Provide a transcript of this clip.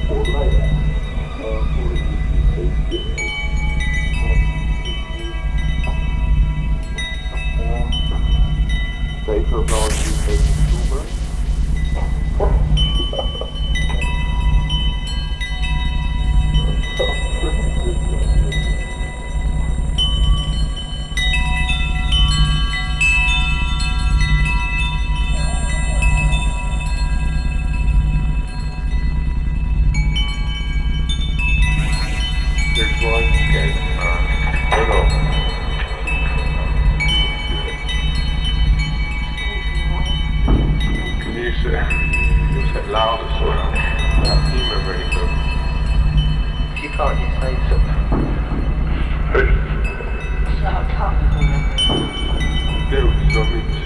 Baker Bros. UK consumer. There's one skate. Hold on. Can you say louder so that email really good? If you can't, you say something. Dude, you know what I mean?